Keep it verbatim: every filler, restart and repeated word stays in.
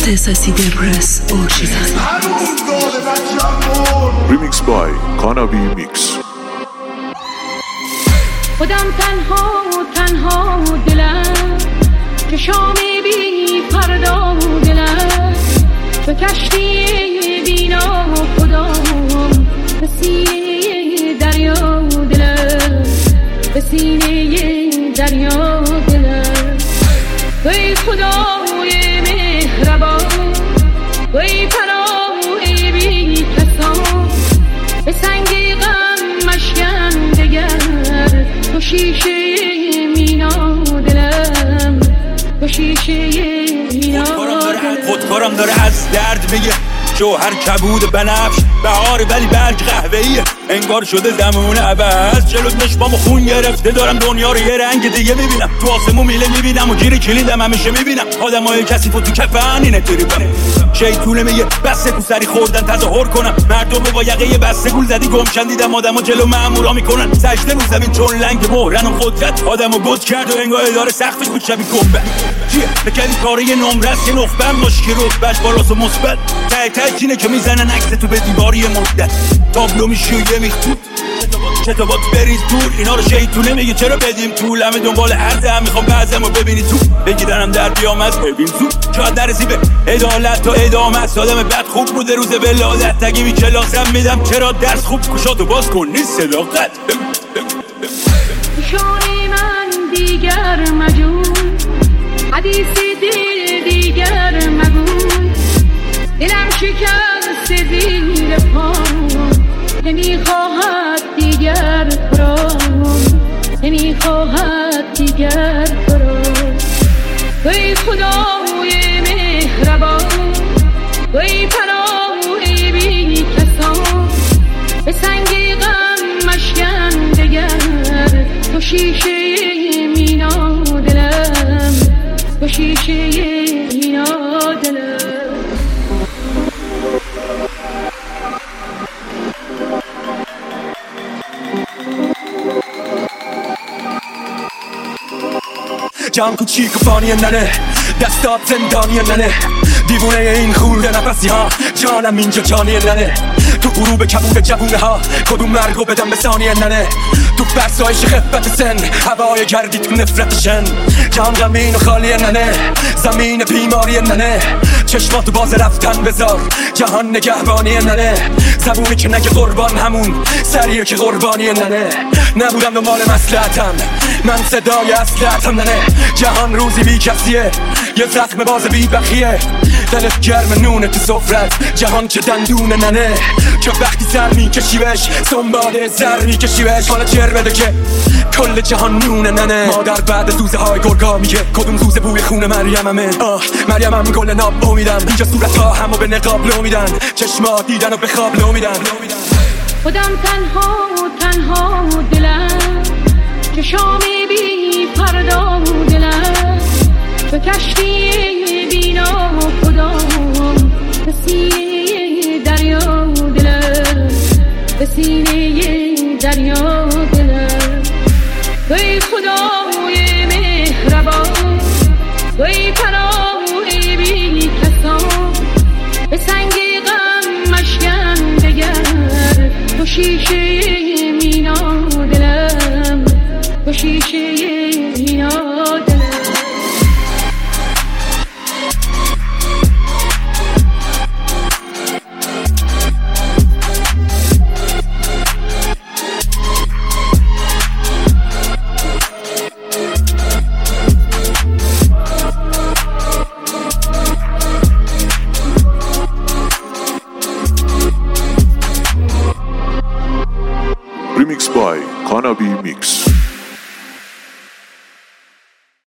احساسی دبرس ارشیدن. Remix by Kanabi Mix. خودم تنها تنها دلم که شامی بی فردا دلم به کشتی بینا خدام به سینه دریا دلم به سینه دریا دلم وی خدای مهربان وی پناه بی کسان به سنگ غم مشکن دگر تو شیشه مینا دلم تو شیشه مینا دلم خودکارم داره از درد میگه جوهر کبود بنفش بهار ولی برگ قهوه‌ایه انگار شده زمان عوض جلوت نشبامو خون گرفته دارم دنیا رو یه رنگ دیگه میبینم تو آسمون میله میبینم و گیر کلیدم همیشه میبینم آدمای کسی تو تو کفن اینه تریبم شیطونه میگه بسه تو سری خوردن تظاهر کنم مردم با یقه بسته گول زدی گمشن دیدم آدمو جلو مامورا میکنن سجده رو زمین چون لنگ مهرن و قدرت آدمو بود کرد و انگار اداره سختش بود شبیه گنبه چیه بکنی کاره یه نمره است یه نخبه مشکی رو بش بالاس و مثبت ته ته اینه که میزنن عکس تو به دیواری مدت تابلو میشی و یه میخ کتابات بریز دور اینا رو شیطونه میگه چرا بدیم طول همه دنبال عرضه هم میخوام بعضمو ببینی تو بگیرنم در بیام از ببین زود شاید نرسی به عدالت تا ادامه است آدم بد خوب بوده روز ولادت تگی بی کلاسم میدم چرا درس خوب کشاتو باز کن نیست صداقت شانی من دیگر مجون حدیثی دل دیگر مگون دلم شکست زیر پام نمیخواهد دیگر فرام نمیخواهد دیگر فرام وی خدای مهربان وی پناه بی کسان به سنگ غم مشکن دگر تو شیشه مینا دلم تو شیشه مینا دلم جان کوچیک و فانی ننه دستات زندانی ننه دیوونه این خورده نفسی ها جانم اینجا جانی ننه تو غروب کبود جوونه ها کدوم مرگو بدم به ثانیه ننه تو فرسایش خفت سن هوای گردی تو نفرتشن جان غمین و خالی ننه زمین بیماری ننه چشماتو باز رفتن بذار جهان نگهبانی ننه زبونی که نگه قربان همون سریه که قربانی ننه نبودم دنبال مصلحتم من صدای اصلحتم ننه جهان روزی بی کسیه یه زخم باز بی بخیه دلت گرم نونه تو سفرت جهان که دندونه ننه که وقتی سر میکشیوش سنباله زر میکشیوش حالا چر بده که کل جهان نونه ننه مادر بعد دوزه های گرگا میگه کدوم دوزه بوی خون مریممه آه مریمم گل ناب امیدم اینجا صورت ها همو به نقاب لو میدن چشما دیدن و به خواب لو میدن خودم تنها تنها دلم که شامی بی فردا دلم به کشتی بینا خدام به سینه دریا دلم به سینه دریا دلم وی خدای مهربان وی پناه بی کسان به سنگ غم مشکن دگر تو شیشه مینا دلم تو شیشه مینا دلم Remix by Kanabi Mix.